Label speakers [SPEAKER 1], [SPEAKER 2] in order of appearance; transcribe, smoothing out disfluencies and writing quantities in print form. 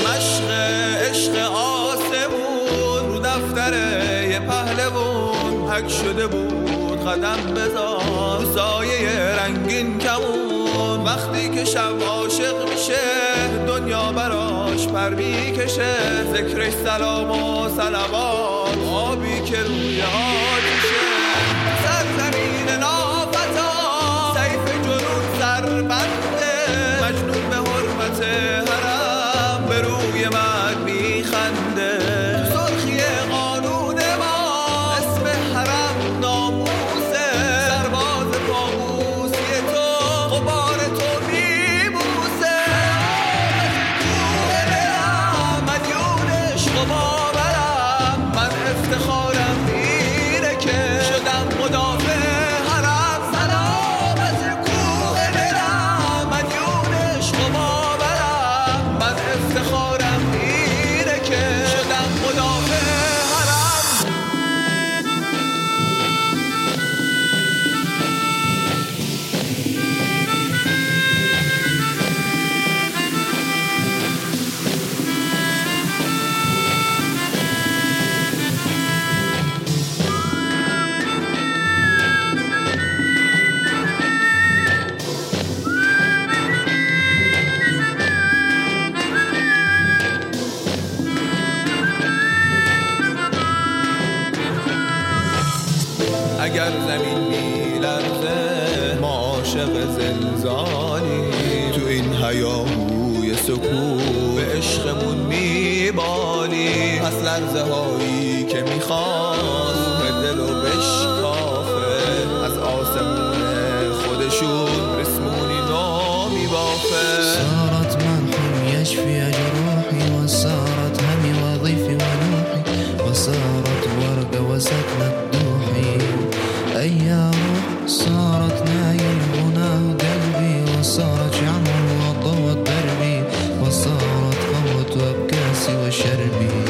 [SPEAKER 1] مشق عشق آسمون رو دفتر یه پهلوون حک شده بود قدم بذار سایه رنگین کمون. وقتی که شب عاشق میشه دنیا براش پر میکشه، ذکرش سلام و صلوات آبی که روی آتیشه. سرزمین نافتا سیف جنون سربنده، مجنون به حرمت حرم به روی من میخنده. سرخی قانون ما اسم حرم ناموسه، سرباز پاموسی تو غبار تو میبوسه. کوه دلم مدیون عشق و باورم، من افتخارم اینه که شدم مدافع حرم. سلامت کوه دلم مدیون عشق و باورم، من افتخارم اینه که شدم مدافع حرم. اگر زمین میلرزه ما عاشق زلزالی، تو این هیاهوی سکون به عشقمون میبالی. پس لرزه هایی که میخواست دلو بشکافه، از آسمون خودشون رسمونی نو میبافه.
[SPEAKER 2] صارت مرهم يشفي جروحي، وصارت همي وظيفي ونوحي، وصارت ورقة وسكنت دوحي. أيام صارت ناي الغنى قلبي، وصارت شعر وضوت دربي، وصارت قوة أبكاسي وشربي.